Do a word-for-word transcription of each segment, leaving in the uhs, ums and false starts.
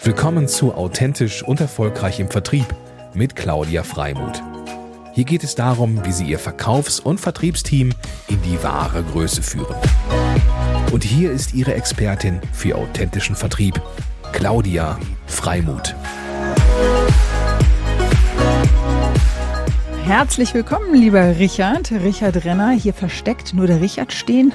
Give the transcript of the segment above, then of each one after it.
Willkommen zu Authentisch und Erfolgreich im Vertrieb mit Claudia Freimuth. Hier geht es darum, wie Sie Ihr Verkaufs- und Vertriebsteam in die wahre Größe führen. Und hier ist Ihre Expertin für authentischen Vertrieb, Claudia Freimuth. Herzlich willkommen, lieber Richard, Richard Renner, hier versteckt, nur der Richard stehen,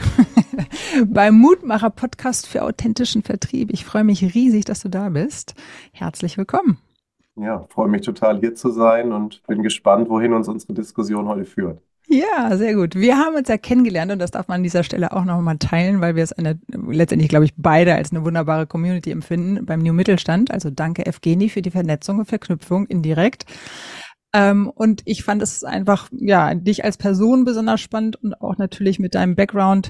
beim Mutmacher-Podcast für authentischen Vertrieb. Ich freue mich riesig, dass du da bist. Herzlich willkommen. Ja, freue mich total, hier zu sein und bin gespannt, wohin uns unsere Diskussion heute führt. Ja, sehr gut. Wir haben uns ja kennengelernt und das darf man an dieser Stelle auch noch mal teilen, weil wir es eine, letztendlich, glaube ich, beide als eine wunderbare Community empfinden beim New Mittelstand. Also danke, Evgeni, für die Vernetzung und Verknüpfung indirekt. Ähm, und ich fand es einfach, ja, dich als Person besonders spannend und auch natürlich mit deinem Background.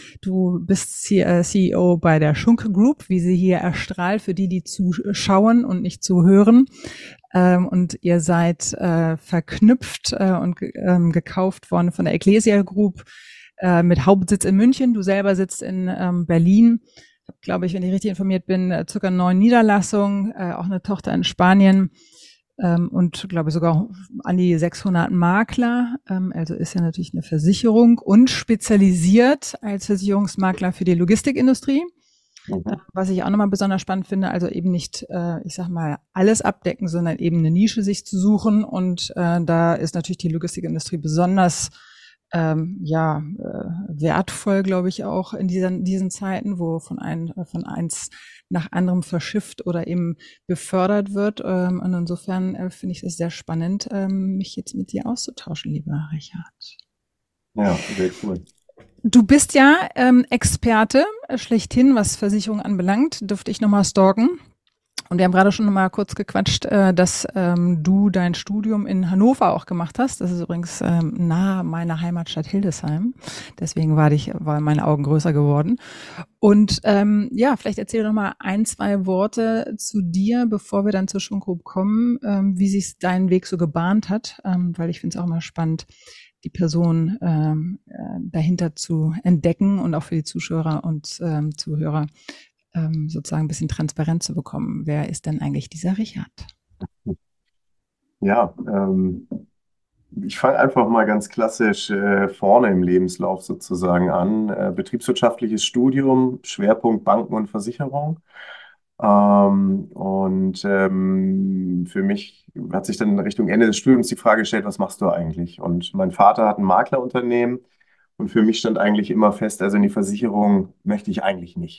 Du bist C E O bei der Schunk Group, wie sie hier erstrahlt, für die, die zuschauen und nicht zuhören. Ähm, und ihr seid äh, verknüpft äh, und ge- ähm, gekauft worden von der Ecclesia Group äh, mit Hauptsitz in München. Du selber sitzt in ähm, Berlin. Ich habe, glaube ich, wenn ich richtig informiert bin, äh, circa neun Niederlassungen, äh, auch eine Tochter in Spanien. Ähm, und glaube ich sogar an die sechshundert Makler, ähm, also ist ja natürlich eine Versicherung und spezialisiert als Versicherungsmakler für die Logistikindustrie. Mhm. Äh, Was ich auch nochmal besonders spannend finde, also eben nicht, äh, ich sag mal, alles abdecken, sondern eben eine Nische sich zu suchen. Und äh, da ist natürlich die Logistikindustrie besonders ähm, ja äh, wertvoll, glaube ich, auch in diesen diesen Zeiten, wo von ein von eins nach anderem verschifft oder eben befördert wird. Ähm, und insofern äh, finde ich es sehr spannend, ähm, mich jetzt mit dir auszutauschen, lieber Richard. Ja, sehr cool. Du bist ja ähm, Experte äh, schlechthin, was Versicherungen anbelangt. Dürfte ich nochmal stalken. Und wir haben gerade schon mal kurz gequatscht, äh, dass ähm, du dein Studium in Hannover auch gemacht hast. Das ist übrigens ähm, nahe meiner Heimatstadt Hildesheim. Deswegen war ich, waren meine Augen größer geworden. Und ähm, ja, vielleicht erzähl doch mal ein, zwei Worte zu dir, bevor wir dann zur Schunk Group kommen, ähm, wie sich dein Weg so gebahnt hat, ähm, weil ich finde es auch immer spannend, die Person ähm, äh, dahinter zu entdecken und auch für die Zuschauer und ähm, Zuhörer ähm, sozusagen ein bisschen transparent zu bekommen. Wer ist denn eigentlich dieser Richard? Ja, ähm, ich fange einfach mal ganz klassisch äh, vorne im Lebenslauf sozusagen an. Äh, betriebswirtschaftliches Studium, Schwerpunkt Banken und Versicherung. Ähm, und ähm, für mich hat sich dann Richtung Ende des Studiums die Frage gestellt, was machst du eigentlich? Und mein Vater hat ein Maklerunternehmen und für mich stand eigentlich immer fest, also in die Versicherung möchte ich eigentlich nicht.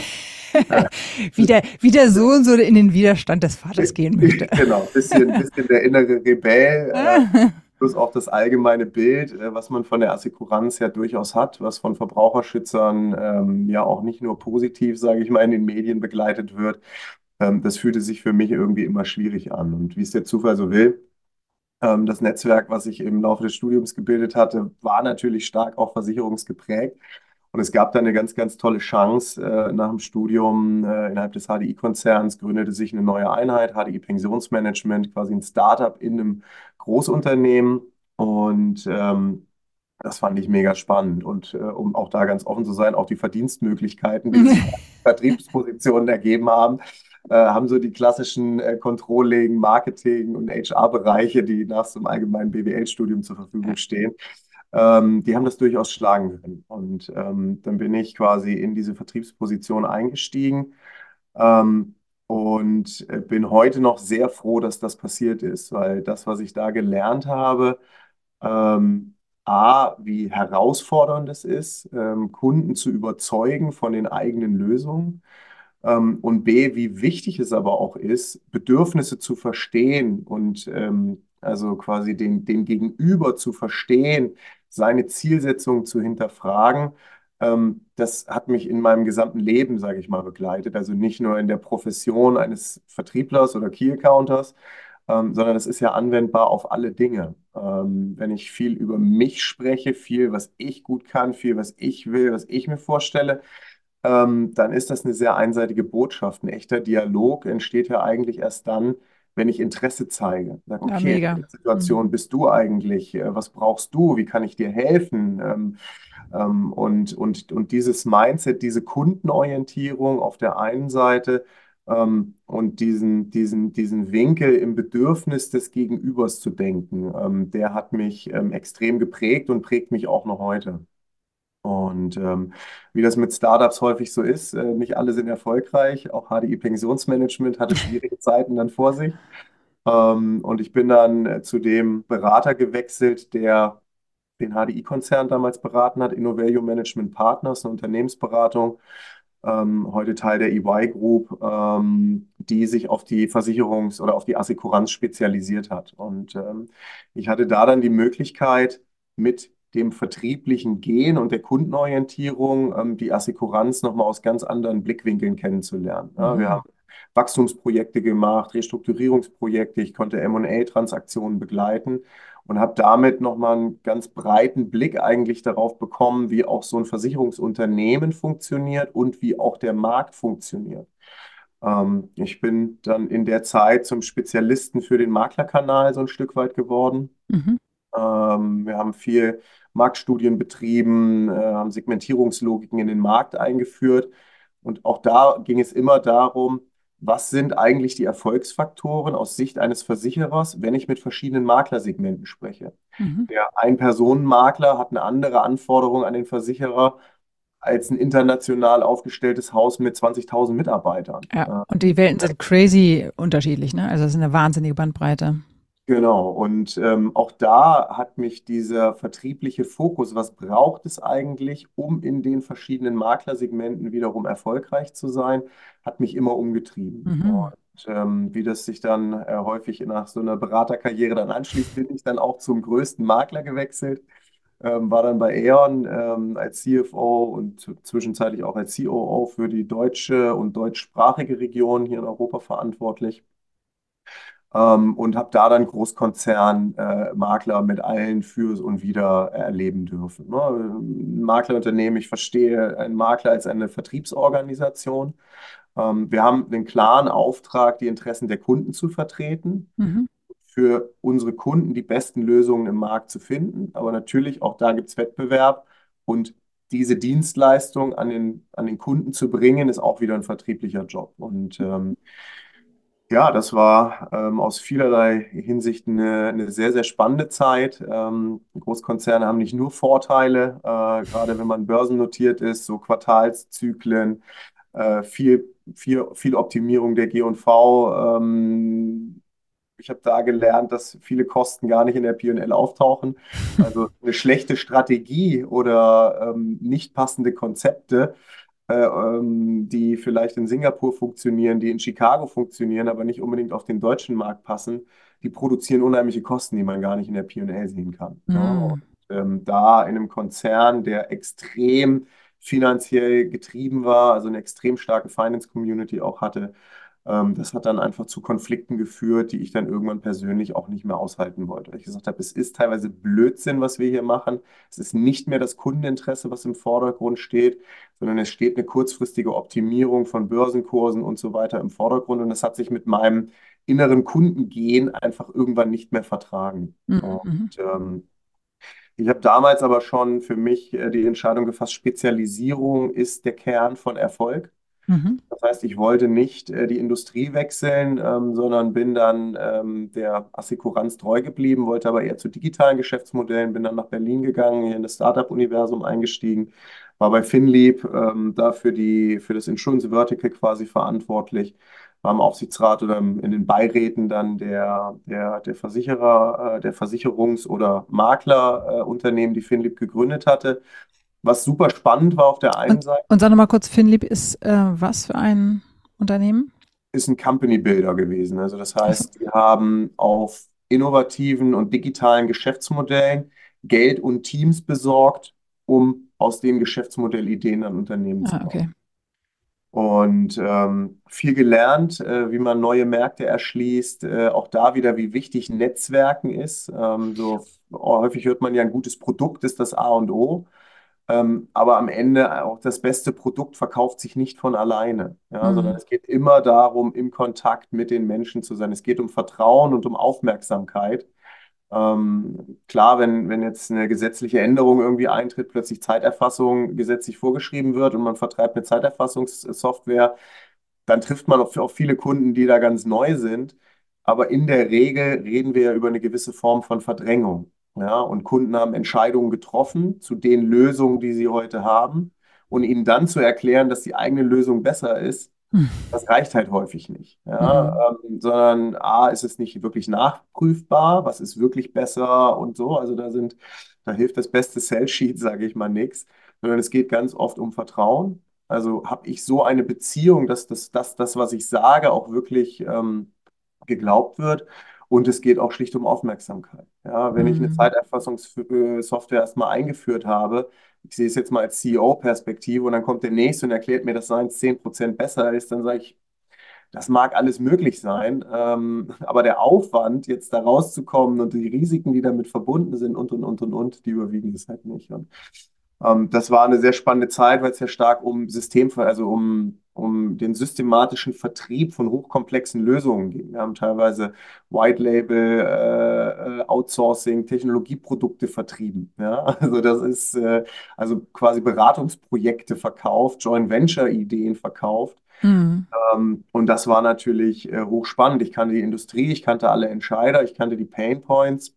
wie, der, wie der Sohn so in den Widerstand des Vaters gehen möchte. Genau, bisschen, bisschen der innere Rebell, äh, plus auch das allgemeine Bild, äh, was man von der Assekuranz ja durchaus hat, was von Verbraucherschützern ähm, ja auch nicht nur positiv, sage ich mal, in den Medien begleitet wird. Ähm, das fühlte sich für mich irgendwie immer schwierig an. Und wie es der Zufall so will, ähm, das Netzwerk, was ich im Laufe des Studiums gebildet hatte, war natürlich stark auch versicherungsgeprägt. Und es gab da eine ganz, ganz tolle Chance. Äh, nach dem Studium äh, innerhalb des H D I-Konzerns gründete sich eine neue Einheit, H D I Pensionsmanagement, quasi ein Startup in einem Großunternehmen. Und ähm, das fand ich mega spannend. Und äh, um auch da ganz offen zu sein, auch die Verdienstmöglichkeiten, die sich Vertriebspositionen ergeben haben, äh, haben so die klassischen äh, Controlling, Marketing und H R-Bereiche, die nach so einem allgemeinen B W L-Studium zur Verfügung stehen, ähm, die haben das durchaus schlagen können. Und ähm, dann bin ich quasi in diese Vertriebsposition eingestiegen. Ähm, und äh, bin heute noch sehr froh, dass das passiert ist, weil das, was ich da gelernt habe, ähm, A, wie herausfordernd es ist, ähm, Kunden zu überzeugen von den eigenen Lösungen. Ähm, und B, wie wichtig es aber auch ist, Bedürfnisse zu verstehen und ähm, also quasi den, den Gegenüber zu verstehen, seine Zielsetzung zu hinterfragen. Ähm, das hat mich in meinem gesamten Leben, sage ich mal, begleitet. Also nicht nur in der Profession eines Vertrieblers oder Key Accounters, ähm, sondern es ist ja anwendbar auf alle Dinge. Ähm, wenn ich viel über mich spreche, viel, was ich gut kann, viel, was ich will, was ich mir vorstelle, ähm, dann ist das eine sehr einseitige Botschaft. Ein echter Dialog entsteht ja eigentlich erst dann, wenn ich Interesse zeige. Sag, Ja, okay, in mega. welcher Situation bist du eigentlich? Äh, Was brauchst du? Wie kann ich dir helfen? Ähm, ähm, und, und, und dieses Mindset, diese Kundenorientierung auf der einen Seite Ähm, und diesen, diesen, diesen Winkel im Bedürfnis des Gegenübers zu denken, ähm, der hat mich ähm, extrem geprägt und prägt mich auch noch heute. Und ähm, wie das mit Startups häufig so ist, äh, nicht alle sind erfolgreich. Auch H D I Pensionsmanagement hatte schwierige Zeiten dann vor sich. Ähm, und ich bin dann äh, zu dem Berater gewechselt, der den H D I-Konzern damals beraten hat, Innovalue Management Partners, eine Unternehmensberatung, ähm, heute Teil der E Y Group, ähm, die sich auf die Versicherungs- oder auf die Assekuranz spezialisiert hat. Und ähm, ich hatte da dann die Möglichkeit, mit dem vertrieblichen Gehen und der Kundenorientierung ähm, die Assekuranz nochmal aus ganz anderen Blickwinkeln kennenzulernen. Ja, wir Mhm. haben Wachstumsprojekte gemacht, Restrukturierungsprojekte, ich konnte M und A-Transaktionen begleiten und habe damit nochmal einen ganz breiten Blick eigentlich darauf bekommen, wie auch so ein Versicherungsunternehmen funktioniert und wie auch der Markt funktioniert. Ähm, ich bin dann in der Zeit zum Spezialisten für den Maklerkanal so ein Stück weit geworden. Mhm. Ähm, wir haben viel Marktstudien betrieben, äh, haben Segmentierungslogiken in den Markt eingeführt. Und auch da ging es immer darum, was sind eigentlich die Erfolgsfaktoren aus Sicht eines Versicherers, wenn ich mit verschiedenen Maklersegmenten spreche. Mhm. Der Ein-Personen-Makler hat eine andere Anforderung an den Versicherer als ein international aufgestelltes Haus mit zwanzigtausend Mitarbeitern. Ja, Äh, und die Welten sind crazy unterschiedlich, ne? Also es ist eine wahnsinnige Bandbreite. Genau, und ähm, auch da hat mich dieser vertriebliche Fokus, was braucht es eigentlich, um in den verschiedenen Maklersegmenten wiederum erfolgreich zu sein, hat mich immer umgetrieben. Mhm. Und ähm, wie das sich dann äh, häufig nach so einer Beraterkarriere dann anschließt, bin ich dann auch zum größten Makler gewechselt, ähm, war dann bei E.ON ähm, als C F O und zwischenzeitlich auch als C O O für die deutsche und deutschsprachige Region hier in Europa verantwortlich, ähm, und habe da dann Großkonzern, äh, Makler mit allen Fürs und Wider erleben dürfen. Ne? Ein Maklerunternehmen, ich verstehe einen Makler als eine Vertriebsorganisation. Ähm, wir haben den klaren Auftrag, die Interessen der Kunden zu vertreten, Mhm. für unsere Kunden die besten Lösungen im Markt zu finden. Aber natürlich, auch da gibt es Wettbewerb und diese Dienstleistung an den, an den Kunden zu bringen, ist auch wieder ein vertrieblicher Job. Und ähm, ja, das war ähm, aus vielerlei Hinsicht eine, eine sehr, sehr spannende Zeit. Ähm, Großkonzerne haben nicht nur Vorteile, äh, gerade wenn man börsennotiert ist, so Quartalszyklen, äh, viel, viel, viel Optimierung der G und V. Ähm, ich habe da gelernt, dass viele Kosten gar nicht in der P und L auftauchen. Also eine schlechte Strategie oder ähm, nicht passende Konzepte, äh, ähm, die vielleicht in Singapur funktionieren, die in Chicago funktionieren, aber nicht unbedingt auf den deutschen Markt passen, die produzieren unheimliche Kosten, die man gar nicht in der P und L sehen kann. Ne? Und Mhm. ähm, da in einem Konzern, der extrem finanziell getrieben war, also eine extrem starke Finance Community auch hatte, ähm, das hat dann einfach zu Konflikten geführt, die ich dann irgendwann persönlich auch nicht mehr aushalten wollte. Weil ich gesagt habe, es ist teilweise Blödsinn, was wir hier machen. Es ist nicht mehr das Kundeninteresse, was im Vordergrund steht, sondern es steht eine kurzfristige Optimierung von Börsenkursen und so weiter im Vordergrund. Und das hat sich mit meinem inneren Kundengehen einfach irgendwann nicht mehr vertragen. Und Mhm. ähm, ich habe damals aber schon für mich äh, die Entscheidung gefasst, Spezialisierung ist der Kern von Erfolg. Mhm. Das heißt, ich wollte nicht äh, die Industrie wechseln, ähm, sondern bin dann ähm, der Assekuranz treu geblieben, wollte aber eher zu digitalen Geschäftsmodellen, bin dann nach Berlin gegangen, hier in das Startup-Universum eingestiegen, war bei Finlieb ähm, da für die, für das Insurance Vertical quasi verantwortlich, war im Aufsichtsrat oder im, in den Beiräten dann der, der, der Versicherer, äh, der Versicherungs- oder Maklerunternehmen, äh, Unternehmen, die Finlieb gegründet hatte. Was super spannend war auf der einen Und, Seite, und sag nochmal kurz, Finlieb ist äh, was für ein Unternehmen? ist ein Company Builder gewesen. Also das Also, heißt, die haben auf innovativen und digitalen Geschäftsmodellen Geld und Teams besorgt, um aus den Geschäftsmodellideen ein Unternehmen zu ah, bauen. okay. Und ähm, viel gelernt, äh, wie man neue Märkte erschließt, äh, auch da wieder, wie wichtig Netzwerken ist. Ähm, so häufig hört man ja, ein gutes Produkt ist das A und O. Ähm, aber am Ende auch das beste Produkt verkauft sich nicht von alleine, ja, sondern Mhm. es geht immer darum, im Kontakt mit den Menschen zu sein. Es geht um Vertrauen und um Aufmerksamkeit. Ähm, klar, wenn, wenn jetzt eine gesetzliche Änderung irgendwie eintritt, plötzlich Zeiterfassung gesetzlich vorgeschrieben wird und man vertreibt eine Zeiterfassungssoftware, dann trifft man auf, auf viele Kunden, die da ganz neu sind. Aber in der Regel reden wir ja über eine gewisse Form von Verdrängung. Ja, und Kunden haben Entscheidungen getroffen zu den Lösungen, die sie heute haben. Und ihnen dann zu erklären, dass die eigene Lösung besser ist, Hm. das reicht halt häufig nicht. Ja, Hm. ähm, sondern A, ist es nicht wirklich nachprüfbar, was ist wirklich besser und so. Also da sind, da hilft das beste Sell-Sheet, sage ich mal, nichts, sondern es geht ganz oft um Vertrauen. Also habe ich so eine Beziehung, dass das, das, das, was ich sage, auch wirklich ähm, geglaubt wird. Und es geht auch schlicht um Aufmerksamkeit. Ja, wenn ich eine Hm. Zeiterfassungssoftware erstmal eingeführt habe, ich sehe es jetzt mal als C E O-Perspektive und dann kommt der Nächste und erklärt mir, dass seins zehn Prozent besser ist, dann sage ich, das mag alles möglich sein, ähm, aber der Aufwand, jetzt da rauszukommen und die Risiken, die damit verbunden sind und, und, und, und, und, die überwiegen es halt nicht. Und ähm, das war eine sehr spannende Zeit, weil es ja stark um System, also um, um den systematischen Vertrieb von hochkomplexen Lösungen ging. Wir haben teilweise White Label, äh, äh, Outsourcing, Technologieprodukte vertrieben. Ja? Also das ist äh, also quasi Beratungsprojekte verkauft, Joint Venture Ideen verkauft. Hm. Ähm, und das war natürlich äh, hochspannend. Ich kannte die Industrie, ich kannte alle Entscheider, ich kannte die Pain Points.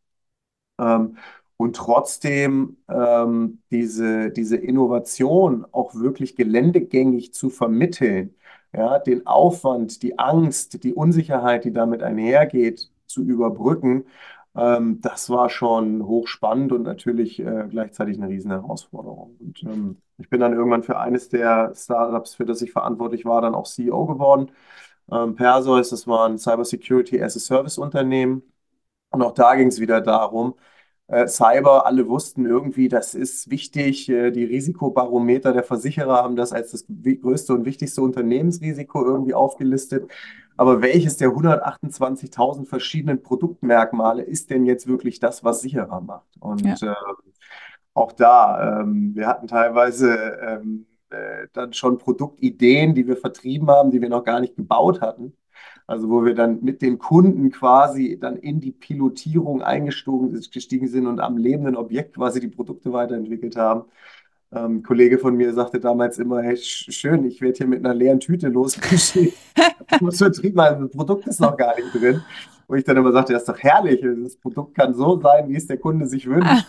Ähm, und trotzdem ähm, diese, diese Innovation auch wirklich geländegängig zu vermitteln, ja, den Aufwand, die Angst, die Unsicherheit, die damit einhergeht, zu überbrücken, ähm, das war schon hochspannend und natürlich äh, gleichzeitig eine riesen Herausforderung. Und ähm, ich bin dann irgendwann für eines der Startups, für das ich verantwortlich war, dann auch C E O geworden. Ähm, Perseus, das war ein Cybersecurity as a Service Unternehmen. Und auch da ging es wieder darum, äh, Cyber, alle wussten irgendwie, das ist wichtig. Äh, die Risikobarometer der Versicherer haben das als das wi- größte und wichtigste Unternehmensrisiko irgendwie aufgelistet. Aber welches der hundertachtundzwanzigtausend verschiedenen Produktmerkmale ist denn jetzt wirklich das, was sicherer macht? Ja. Und äh, auch da, ähm, wir hatten teilweise ähm, äh, dann schon Produktideen, die wir vertrieben haben, die wir noch gar nicht gebaut hatten. Also wo wir dann mit den Kunden quasi dann in die Pilotierung eingestiegen gestiegen sind und am lebenden Objekt quasi die Produkte weiterentwickelt haben. Ähm, ein Kollege von mir sagte damals immer, hey, sch- schön, ich werde hier mit einer leeren Tüte losgeschickt. Ich muss vertrieben, also das Produkt ist noch gar nicht drin. Wo ich dann immer sagte, das ist doch herrlich, das Produkt kann so sein, wie es der Kunde sich wünscht.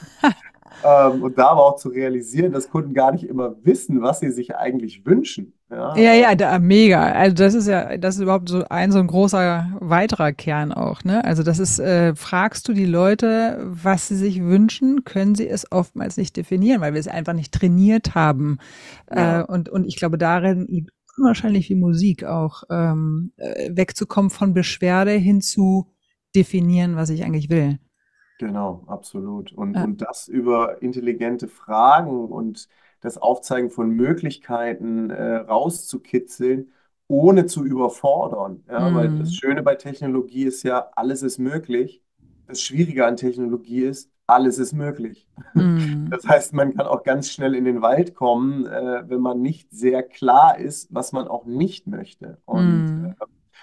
Ähm, und da aber auch zu realisieren, dass Kunden gar nicht immer wissen, was sie sich eigentlich wünschen. Ja, Ja, ja, da, mega. Also das ist ja, das ist überhaupt so ein so ein großer weiterer Kern auch, ne? Also das ist, äh, fragst du die Leute, was sie sich wünschen, können sie es oftmals nicht definieren, weil wir es einfach nicht trainiert haben. äh, Äh, ja, und, und ich glaube, darin liegt unwahrscheinlich wie Musik auch, ähm, äh, wegzukommen von Beschwerde hin zu definieren, was ich eigentlich will. genau, absolut. Und, Äh, und das über intelligente Fragen und das Aufzeigen von Möglichkeiten äh, rauszukitzeln, ohne zu überfordern. Ja, weil das mm, Schöne bei Technologie ist ja, alles ist möglich. Das Schwierige an Technologie ist, alles ist möglich. mm, Das heißt, man kann auch ganz schnell in den Wald kommen, äh, wenn man nicht sehr klar ist, was man auch nicht möchte. Und mm.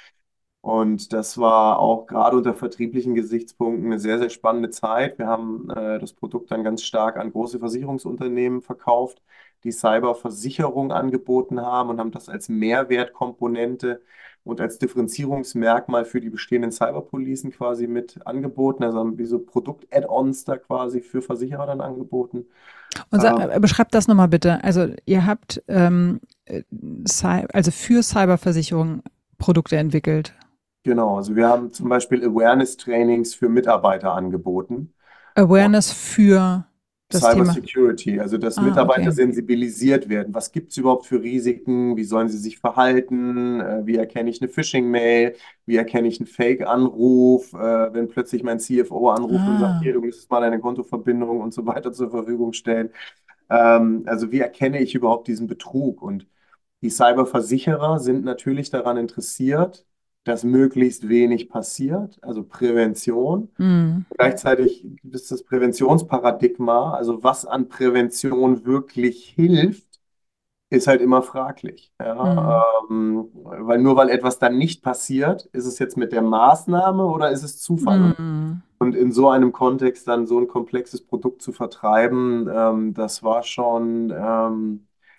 und das war auch gerade unter vertrieblichen Gesichtspunkten eine sehr, sehr spannende Zeit. Wir haben äh, das Produkt dann ganz stark an große Versicherungsunternehmen verkauft, die Cyberversicherung angeboten haben und haben das als Mehrwertkomponente und als Differenzierungsmerkmal für die bestehenden Cyberpolicen quasi mit angeboten. Also haben wir so Produkt-Add-ons da quasi für Versicherer dann angeboten. Und sa- Ähm, äh, beschreibt das nochmal bitte. Also ihr habt ähm, äh, Cy- also für Cyberversicherung Produkte entwickelt. genau, also wir haben zum Beispiel Awareness-Trainings für Mitarbeiter angeboten. Awareness für das Cyber Thema. Security, also dass Ah, Mitarbeiter okay. sensibilisiert werden. Was gibt es überhaupt für Risiken? Wie sollen sie sich verhalten? Äh, Wie erkenne ich eine Phishing-Mail? Wie erkenne ich einen Fake-Anruf? Äh, Wenn plötzlich mein C F O anruft und sagt, hier, Ah. du müsstest mal deine Kontoverbindung und so weiter zur Verfügung stellen. Ähm, Also wie erkenne ich überhaupt diesen Betrug? Und die Cyberversicherer sind natürlich daran interessiert, dass möglichst wenig passiert, also Prävention. Hm. Gleichzeitig gibt es das Präventionsparadigma, also was an Prävention wirklich hilft, ist halt immer fraglich. Hm. Ja, ähm, weil nur weil etwas dann nicht passiert, ist es jetzt mit der Maßnahme oder ist es Zufall? Und, Hm. und in so einem Kontext dann so ein komplexes Produkt zu vertreiben, ähm, das war schon, ähm,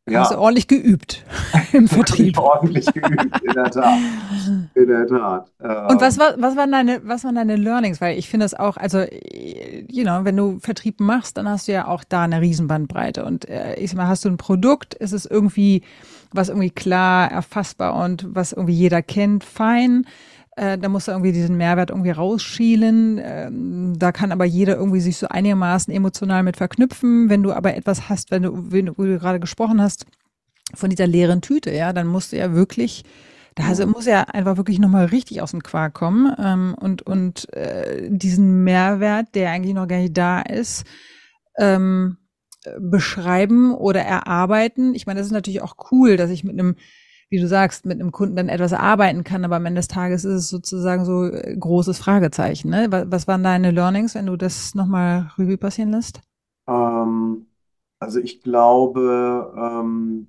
Hast du Ja, ordentlich geübt im habe ich Vertrieb. ordentlich geübt, in der Tat. In der Tat. Und was Ähm, war, was waren deine, was waren deine Learnings? Weil ich finde das auch, also, äh, you know, wenn du Vertrieb machst, dann hast du ja auch da eine Riesenbandbreite. Und äh, ich sag mal, hast du ein Produkt, ist es irgendwie, was irgendwie klar, erfassbar und was irgendwie jeder kennt, fein. Äh, da musst du irgendwie diesen Mehrwert irgendwie rausschielen. Ähm, da kann aber jeder irgendwie sich so einigermaßen emotional mit verknüpfen. Wenn du aber etwas hast, wenn du, wenn du, wo du gerade gesprochen hast, von dieser leeren Tüte, ja, dann musst du ja wirklich, da also mhm. muss ja einfach wirklich nochmal richtig aus dem Quark kommen ähm, und, und äh, diesen Mehrwert, der eigentlich noch gar nicht da ist, ähm, äh, beschreiben oder erarbeiten. Ich meine, das ist natürlich auch cool, dass ich mit einem, wie du sagst, mit einem Kunden dann etwas erarbeiten kann, aber am Ende des Tages ist es sozusagen so äh, großes Fragezeichen. Ne? Was, was waren deine Learnings, wenn du das nochmal Revue passieren lässt? Ähm, also ich glaube, ähm,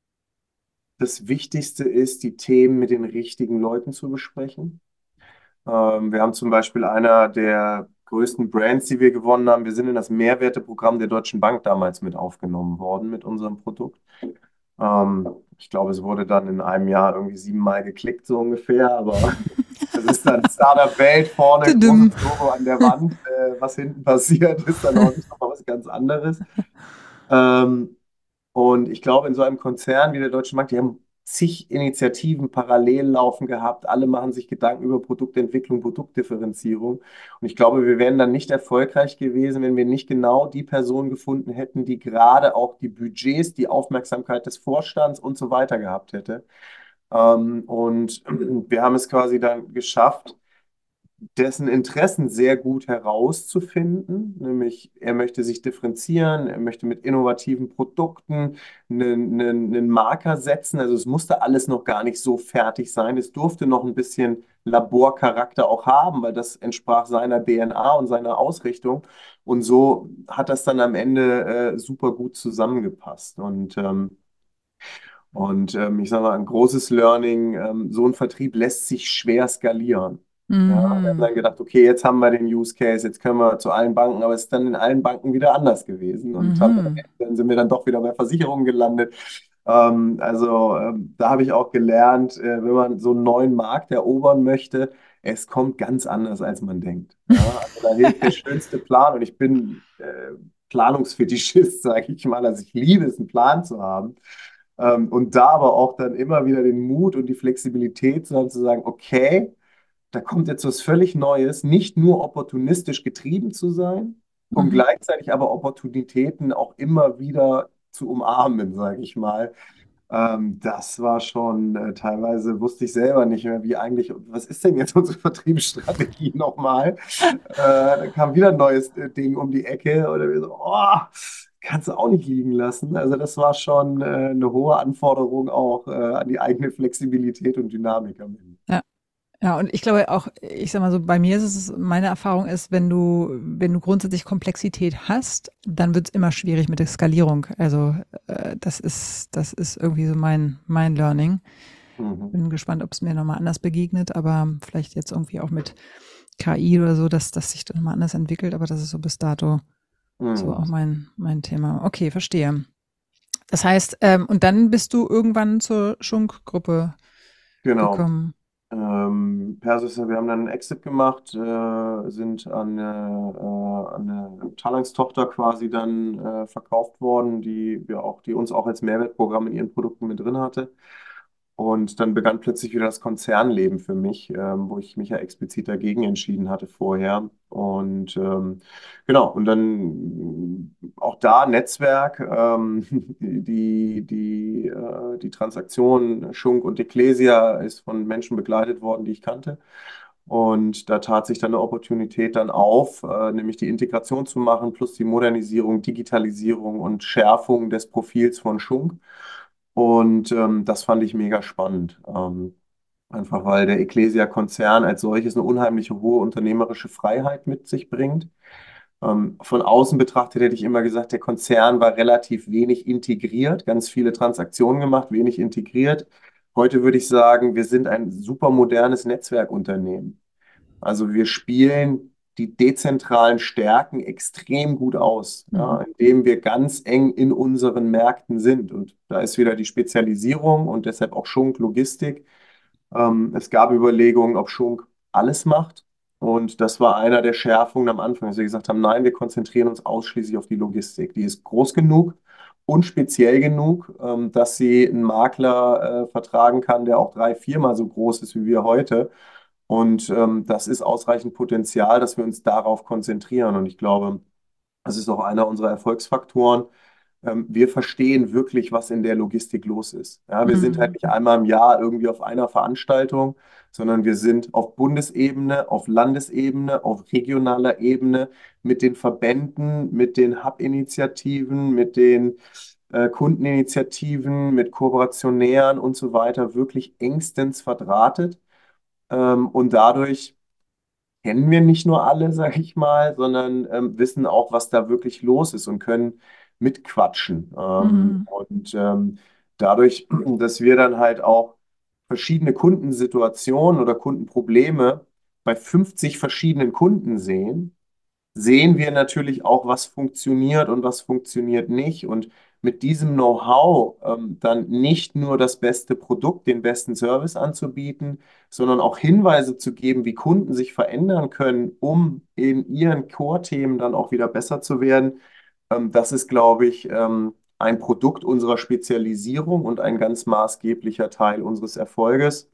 das Wichtigste ist, die Themen mit den richtigen Leuten zu besprechen. Ähm, wir haben zum Beispiel einer der größten Brands, die wir gewonnen haben. Wir sind in das Mehrwerteprogramm der Deutschen Bank damals mit aufgenommen worden mit unserem Produkt. Ähm, ich glaube, es wurde dann in einem Jahr irgendwie siebenmal geklickt, so ungefähr. Aber das ist dann Startup-Welt vorne, Tudum. großes Logo an der Wand. Äh, was hinten passiert, ist dann auch nicht nochmal was ganz anderes. Ähm, und ich glaube, in so einem Konzern wie der Deutsche Bank, die haben zig Initiativen parallel laufen gehabt. Alle machen sich Gedanken über Produktentwicklung, Produktdifferenzierung. Und ich glaube, wir wären dann nicht erfolgreich gewesen, wenn wir nicht genau die Person gefunden hätten, die gerade auch die Budgets, die Aufmerksamkeit des Vorstands und so weiter gehabt hätte. Ähm, und wir haben es quasi dann geschafft, dessen Interessen sehr gut herauszufinden, nämlich er möchte sich differenzieren, er möchte mit innovativen Produkten einen, einen, einen Marker setzen. Also es musste alles noch gar nicht so fertig sein. Es durfte noch ein bisschen Laborcharakter auch haben, weil das entsprach seiner D N A und seiner Ausrichtung. Und so hat das dann am Ende äh, super gut zusammengepasst. Und ähm, und ähm, ich sage mal, ein großes Learning, ähm, so ein Vertrieb lässt sich schwer skalieren. Ja, wir haben Mhm. dann gedacht, okay, jetzt haben wir den Use Case, jetzt können wir zu allen Banken, aber es ist dann in allen Banken wieder anders gewesen und haben, Mhm. dann sind wir dann doch wieder bei Versicherungen gelandet. Ähm, also ähm, da habe ich auch gelernt, äh, wenn man so einen neuen Markt erobern möchte, es kommt ganz anders, als man denkt. Ja, also da hilft der schönste Plan und ich bin äh, Planungsfetischist, sage ich mal. Also ich liebe es, einen Plan zu haben. Ähm, und da aber auch dann immer wieder den Mut und die Flexibilität zu haben, zu sagen, okay, da kommt jetzt was völlig Neues, nicht nur opportunistisch getrieben zu sein, um Mhm. gleichzeitig aber Opportunitäten auch immer wieder zu umarmen, sage ich mal. Ähm, das war schon, äh, teilweise wusste ich selber nicht mehr, wie eigentlich, was ist denn jetzt unsere Vertriebsstrategie nochmal? Äh, dann kam wieder ein neues äh, Ding um die Ecke oder wir so, oh, kannst du auch nicht liegen lassen. Also das war schon äh, eine hohe Anforderung auch äh, an die eigene Flexibilität und Dynamik am Ende. Ja. Ja, und ich glaube auch, ich sag mal so, bei mir ist es, meine Erfahrung ist, wenn du, wenn du grundsätzlich Komplexität hast, dann wird es immer schwierig mit der Skalierung. Also äh, das ist, das ist irgendwie so mein, mein Learning. Mhm. Bin gespannt, ob es mir nochmal anders begegnet, aber vielleicht jetzt irgendwie auch mit K I oder so, dass das sich dann nochmal anders entwickelt, aber das ist so bis dato so Mhm. auch mein, mein Thema. Okay, verstehe. Das heißt, ähm, und dann bist du irgendwann zur Schunk-Gruppe Genau. gekommen. Ähm, Persis, wir haben dann einen Exit gemacht, äh, sind an, äh, äh, an eine Talanx-Tochter quasi dann äh, verkauft worden, die wir auch, die uns auch als Mehrwertprogramm in ihren Produkten mit drin hatte. Und dann begann plötzlich wieder das Konzernleben für mich, ähm, wo ich mich ja explizit dagegen entschieden hatte vorher. Und ähm, genau, und dann auch da Netzwerk, ähm, die, die, äh, die Transaktion Schunk und Ecclesia ist von Menschen begleitet worden, die ich kannte. Und da tat sich dann eine Opportunität dann auf, äh, nämlich die Integration zu machen, plus die Modernisierung, Digitalisierung und Schärfung des Profils von Schunk. Und ähm, das fand ich mega spannend. Ähm, einfach weil der Ecclesia-Konzern als solches eine unheimliche hohe unternehmerische Freiheit mit sich bringt. Ähm, von außen betrachtet hätte ich immer gesagt, der Konzern war relativ wenig integriert, ganz viele Transaktionen gemacht, wenig integriert. Heute würde ich sagen, wir sind ein super modernes Netzwerkunternehmen. Also wir spielen die dezentralen Stärken extrem gut aus, ja, Mhm. indem wir ganz eng in unseren Märkten sind. Und da ist wieder die Spezialisierung und deshalb auch Schunk Logistik. Ähm, es gab Überlegungen, ob Schunk alles macht. Und das war einer der Schärfungen am Anfang, dass wir gesagt haben, nein, wir konzentrieren uns ausschließlich auf die Logistik. Die ist groß genug und speziell genug, ähm, dass sie einen Makler äh, vertragen kann, der auch drei, viermal so groß ist wie wir heute. Und ähm, das ist ausreichend Potenzial, dass wir uns darauf konzentrieren. Und ich glaube, das ist auch einer unserer Erfolgsfaktoren. Ähm, wir verstehen wirklich, was in der Logistik los ist. Ja, wir sind halt Mhm. nicht einmal im Jahr irgendwie auf einer Veranstaltung, sondern wir sind auf Bundesebene, auf Landesebene, auf regionaler Ebene mit den Verbänden, mit den Hub-Initiativen, mit den äh, Kundeninitiativen, mit Kooperationären und so weiter wirklich engstens verdrahtet. Ähm, und dadurch kennen wir nicht nur alle, sag ich mal, sondern ähm, wissen auch, was da wirklich los ist und können mitquatschen. Ähm, Mhm. und ähm, dadurch, dass wir dann halt auch verschiedene Kundensituationen oder Kundenprobleme bei fünfzig verschiedenen Kunden sehen, sehen wir natürlich auch, was funktioniert und was funktioniert nicht. Und mit diesem Know-how ähm, dann nicht nur das beste Produkt, den besten Service anzubieten, sondern auch Hinweise zu geben, wie Kunden sich verändern können, um in ihren Core-Themen dann auch wieder besser zu werden. Ähm, das ist, glaube ich, ähm, ein Produkt unserer Spezialisierung und ein ganz maßgeblicher Teil unseres Erfolges.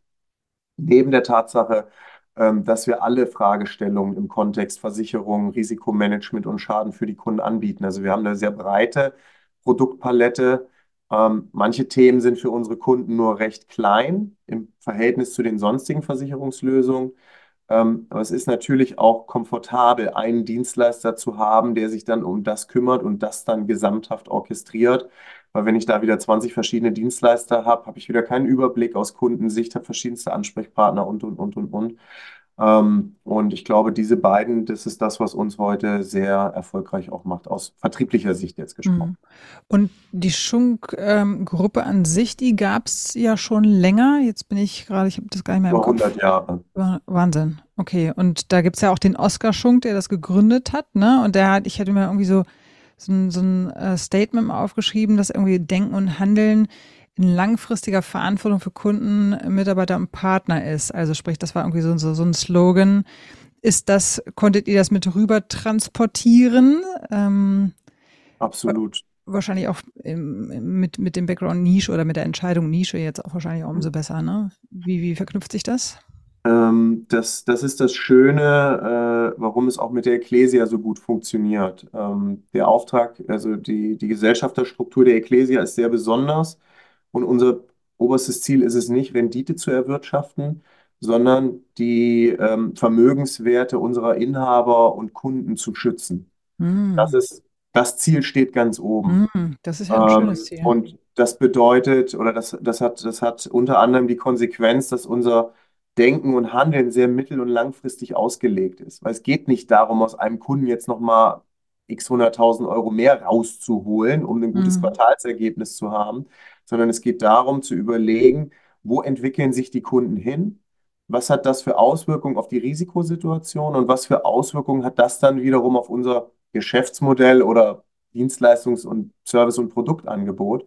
Neben der Tatsache, ähm, dass wir alle Fragestellungen im Kontext Versicherung, Risikomanagement und Schaden für die Kunden anbieten. Also wir haben eine sehr breite Produktpalette. Ähm, manche Themen sind für unsere Kunden nur recht klein im Verhältnis zu den sonstigen Versicherungslösungen. Ähm, aber es ist natürlich auch komfortabel, einen Dienstleister zu haben, der sich dann um das kümmert und das dann gesamthaft orchestriert. Weil wenn ich da wieder zwanzig verschiedene Dienstleister habe, habe ich wieder keinen Überblick aus Kundensicht, habe verschiedenste Ansprechpartner und, und, und, und, und. Ähm, und ich glaube, diese beiden, das ist das, was uns heute sehr erfolgreich auch macht, aus vertrieblicher Sicht jetzt gesprochen. Mhm. Und die Schunk-Gruppe an sich, die gab es ja schon länger. Jetzt bin ich gerade, ich habe das gar nicht mehr im Über Kopf. hundert Jahre. Wa- Wahnsinn. Okay. Und da gibt es ja auch den Oskar Schunk, der das gegründet hat, ne? Und der hat, ich hatte mir irgendwie so, so ein, so ein äh, Statement mal aufgeschrieben, dass irgendwie Denken und Handeln in langfristiger Verantwortung für Kunden, Mitarbeiter und Partner ist. Also sprich, das war irgendwie so, so, so ein Slogan. Ist das, konntet ihr das mit rüber transportieren? Ähm, Absolut. wahrscheinlich auch im, mit, mit dem Background Nische oder mit der Entscheidung Nische jetzt auch wahrscheinlich auch umso besser, ne? Wie, wie verknüpft sich das? Ähm, das, das ist das Schöne, äh, warum es auch mit der Ecclesia so gut funktioniert. Ähm, der Auftrag, also die, die Gesellschafterstruktur der Ecclesia ist sehr besonders und unser oberstes Ziel ist es nicht, Rendite zu erwirtschaften, sondern die ähm, Vermögenswerte unserer Inhaber und Kunden zu schützen. Das Hm. ist, das Ziel steht ganz oben. Hm. Das ist ja ein schönes Ähm, Ziel. und das bedeutet, oder das, das hat, das hat unter anderem die Konsequenz, dass unser Denken und Handeln sehr mittel- und langfristig ausgelegt ist. Weil es geht nicht darum, aus einem Kunden jetzt nochmal x hunderttausend Euro mehr rauszuholen, um ein gutes Hm. Quartalsergebnis zu haben, sondern es geht darum zu überlegen, wo entwickeln sich die Kunden hin? Was hat das für Auswirkungen auf die Risikosituation und was für Auswirkungen hat das dann wiederum auf unser Geschäftsmodell oder Dienstleistungs- und Service- und Produktangebot?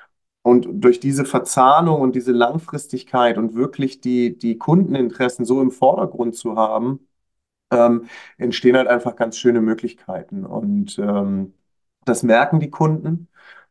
Und durch diese Verzahnung und diese Langfristigkeit und wirklich die, die Kundeninteressen so im Vordergrund zu haben, ähm, entstehen halt einfach ganz schöne Möglichkeiten. Und ähm, das merken die Kunden.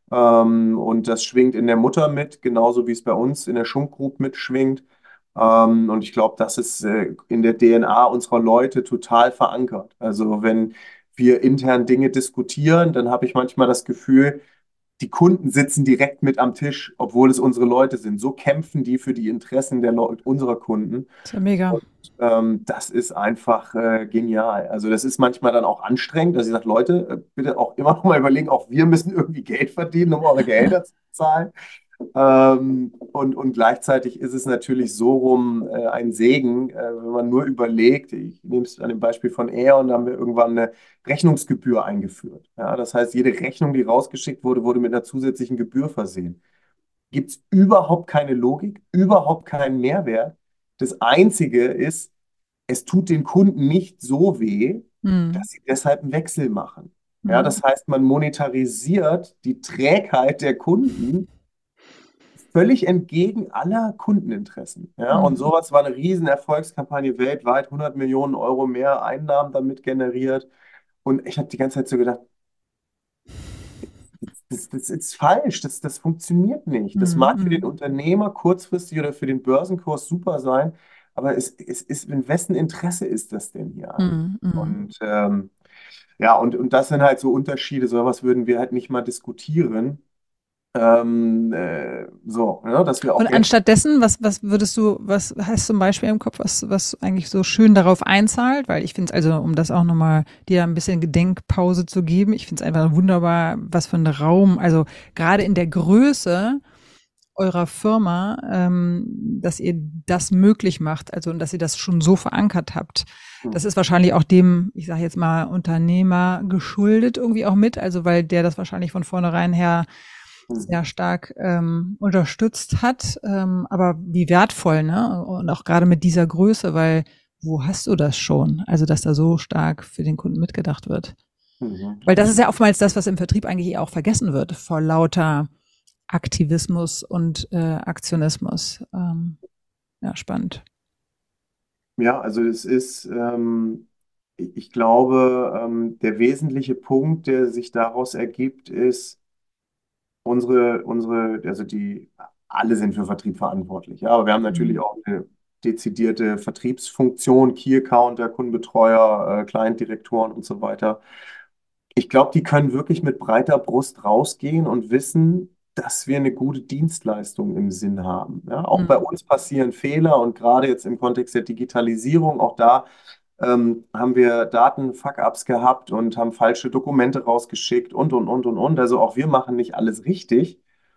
Ähm, und das schwingt in der Mutter mit, genauso wie es bei uns in der Schunk Group mitschwingt. Ähm, und ich glaube, das ist äh, in der D N A unserer Leute total verankert. Also wenn wir intern Dinge diskutieren, dann habe ich manchmal das Gefühl, die Kunden sitzen direkt mit am Tisch, obwohl es unsere Leute sind. So kämpfen die für die Interessen der Leu unserer Kunden. Das ist ja mega. Und ähm, das ist einfach äh, genial. Also das ist manchmal dann auch anstrengend, dass ich sage, Leute, äh, bitte auch immer noch mal überlegen, auch wir müssen irgendwie Geld verdienen, um eure Gehälter zu zahlen. Ähm, und, und gleichzeitig ist es natürlich so rum äh, ein Segen, äh, wenn man nur überlegt, ich nehme es an dem Beispiel von Aeon, da haben wir irgendwann eine Rechnungsgebühr eingeführt. Ja, das heißt, jede Rechnung, die rausgeschickt wurde, wurde mit einer zusätzlichen Gebühr versehen. Gibt es überhaupt keine Logik, überhaupt keinen Mehrwert. Das Einzige ist, es tut den Kunden nicht so weh, Mhm. dass sie deshalb einen Wechsel machen. Ja, Mhm. das heißt, man monetarisiert die Trägheit der Kunden völlig entgegen aller Kundeninteressen. Ja, und Mhm. sowas war eine riesen Erfolgskampagne weltweit, hundert Millionen Euro mehr Einnahmen damit generiert. Und ich habe die ganze Zeit so gedacht, das, das ist falsch, das, das funktioniert nicht. Das mag für den Mhm. Unternehmer kurzfristig oder für den Börsenkurs super sein, aber es, es ist, in wessen Interesse ist das denn hier eigentlich? Mhm. Mhm. Und ähm, ja, und, und das sind halt so Unterschiede, so was würden wir halt nicht mal diskutieren. Ähm, äh, so, ne, dass wir auch Und Geld. anstatt dessen, was, was würdest du, was hast du zum Beispiel im Kopf, was, was eigentlich so schön darauf einzahlt? Weil ich finde es also, um das auch nochmal dir ein bisschen Gedenkpause zu geben, ich finde es einfach wunderbar, was für ein Raum, also gerade in der Größe eurer Firma, ähm, dass ihr das möglich macht, also und dass ihr das schon so verankert habt. Das ist wahrscheinlich auch dem, ich sage jetzt mal, Unternehmer geschuldet irgendwie auch mit, also weil der das wahrscheinlich von vornherein her sehr stark ähm, unterstützt hat. Ähm, aber wie wertvoll, ne? Und auch gerade mit dieser Größe, weil wo hast du das schon? Also, dass da so stark für den Kunden mitgedacht wird. Mhm. Weil das ist ja oftmals das, was im Vertrieb eigentlich auch vergessen wird, vor lauter Aktivismus und äh, Aktionismus. Ähm, ja, spannend. Ja, also es ist, ähm, ich ich glaube, ähm, der wesentliche Punkt, der sich daraus ergibt, ist, unsere, unsere, also die, alle sind für Vertrieb verantwortlich, ja, aber wir haben natürlich Mhm. auch eine dezidierte Vertriebsfunktion, Key Accounter, Kundenbetreuer, äh, Client-Direktoren und so weiter. Ich glaube, die können wirklich mit breiter Brust rausgehen und wissen, dass wir eine gute Dienstleistung im Sinn haben. Ja, auch bei Mhm. uns passieren Fehler und gerade jetzt im Kontext der Digitalisierung, auch da ähm, haben wir Daten-Fuck-ups gehabt und haben falsche Dokumente rausgeschickt und, und, und, und, und. Also auch wir machen nicht alles richtig,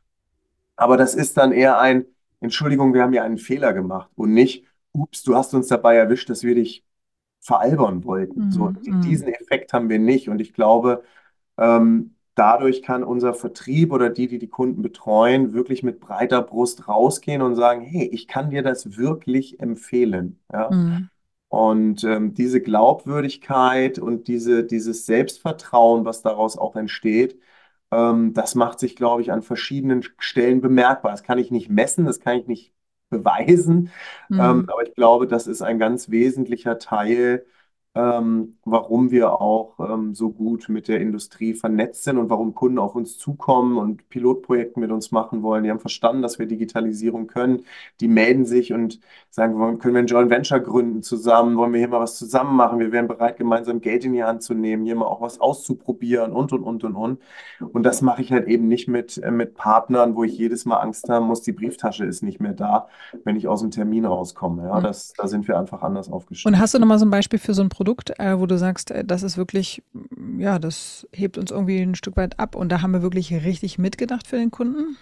aber das ist dann eher ein, Entschuldigung, wir haben ja einen Fehler gemacht und nicht, ups, du hast uns dabei erwischt, dass wir dich veralbern wollten. So, Mhm. Mhm. diesen Effekt haben wir nicht und ich glaube, ähm, dadurch kann unser Vertrieb oder die, die die Kunden betreuen, wirklich mit breiter Brust rausgehen und sagen, hey, ich kann dir das wirklich empfehlen. Ja? Mhm. Und ähm, diese Glaubwürdigkeit und diese, dieses Selbstvertrauen, was daraus auch entsteht, ähm, das macht sich, glaube ich, an verschiedenen Stellen bemerkbar. Das kann ich nicht messen, das kann ich nicht beweisen, ähm, Mhm. aber ich glaube, das ist ein ganz wesentlicher Teil, ähm, warum wir auch ähm, so gut mit der Industrie vernetzt sind und warum Kunden auf uns zukommen und Pilotprojekte mit uns machen wollen. Die haben verstanden, dass wir Digitalisierung können. Die melden sich und sagen, wollen- können wir ein Joint Venture gründen zusammen? Wollen wir hier mal was zusammen machen? Wir wären bereit, gemeinsam Geld in die Hand zu nehmen, hier mal auch was auszuprobieren und, und, und, und, und. Und das mache ich halt eben nicht mit, äh, mit Partnern, wo ich jedes Mal Angst haben muss, die Brieftasche ist nicht mehr da, wenn ich aus dem Termin rauskomme. Ja, Mhm. das, da sind wir einfach anders Und aufgestellt. hast du nochmal so ein Beispiel für so ein Produkt, äh, wo du sagst, äh, das ist wirklich, mm, ja, das hebt uns irgendwie ein Stück weit ab und da haben wir wirklich richtig mitgedacht für den Kunden?